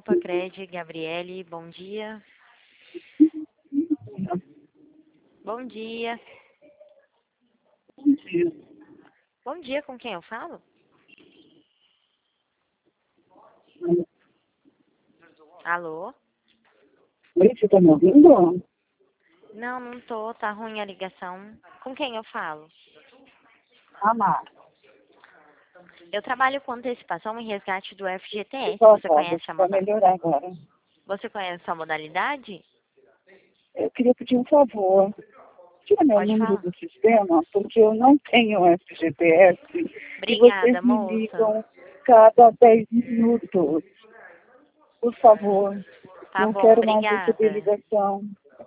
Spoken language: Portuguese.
Poupa Cred, Gabriele, bom dia. Bom dia. Bom dia. Bom dia, com quem eu falo? Alô? Oi, você está me ouvindo? Não, não tô, tá ruim a ligação. Com quem eu falo? Amar. Eu trabalho com antecipação e resgate do FGTS. Só Você conhece a para melhorar agora. Você conhece a modalidade? Eu queria pedir um favor. Tira meu Pode número falar. do sistema, porque eu não tenho FGTS e vocês Obrigada, me moça. ligam cada 10 minutos. Por favor, Tá não bom, quero mais receber obrigada. ligação.